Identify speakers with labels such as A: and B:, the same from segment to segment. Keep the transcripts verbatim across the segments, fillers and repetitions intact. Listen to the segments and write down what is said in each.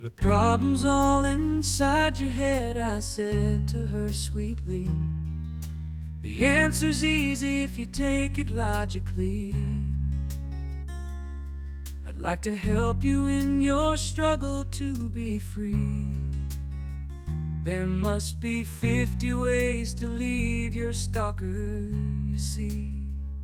A: The problem's all inside your head, I said to her sweetly. The answer's easy if you take it logically. I'd like to help you in your struggle to be free. There must be fifty ways to leave your stalker, you see.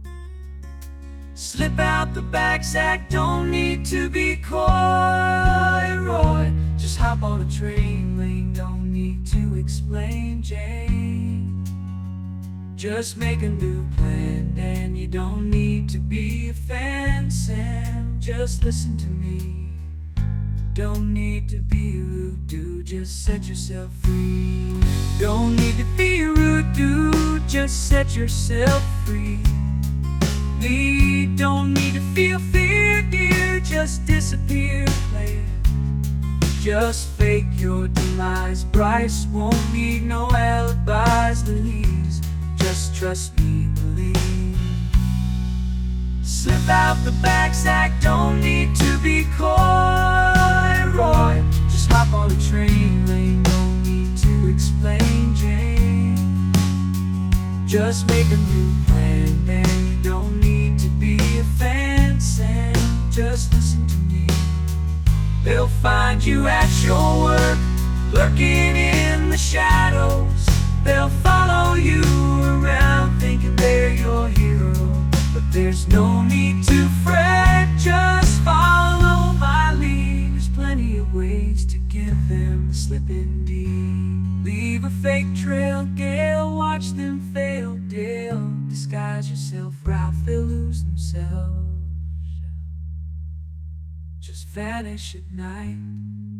A: Slip out the back, Zach, don't need to be coy, Roy. Just hop on a train lane, don't need to explain, Jane. Just make a new plan, and you don't need to be a fan, Sam. Just listen to me. Don't need to be rude, dude, just set yourself free. Don't need to be rude, dude, just set yourself free. We don't need to feel fear, dear, just disappear, player. Just fake your demise. Bryce won't need no alibis, Louise. Just trust me, believe. Slip out the back, Zach, don't need to be coy, Roy. Just hop on a train lane, don't need to explain, Jane. Just make a new plan, and you don't need to be a fan, Sam. Just listen to me. They'll find you at your work, lurking in the shadows. They'll follow you around, thinking they're your hero. But there's no need to fret, just follow my lead. There's plenty of ways to give them the slip indeed. Leave a fake trail, Gail, watch them fail, Dale. Disguise yourself, Ralph, they'll lose themselves. Just vanish at night.